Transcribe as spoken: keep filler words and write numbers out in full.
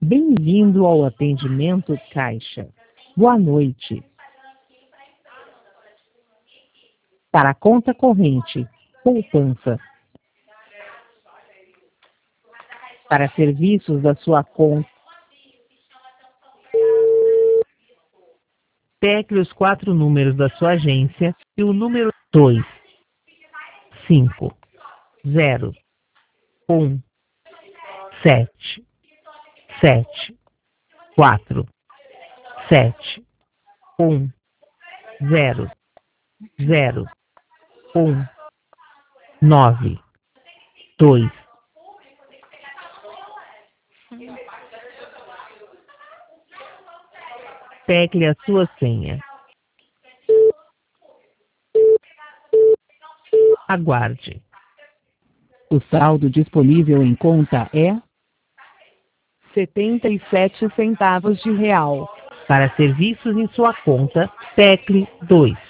Bem-vindo ao atendimento Caixa. Boa noite. Para a conta corrente, poupança. Para serviços da sua conta, tecle os quatro números da sua agência e o número dois, cinco, zero, um, sete, sete, quatro, sete, um, zero, zero, um, nove, dois. Tecle a sua senha. Aguarde. O saldo disponível em conta é setenta e sete centavos de real. Para serviços em sua conta, tecle dois.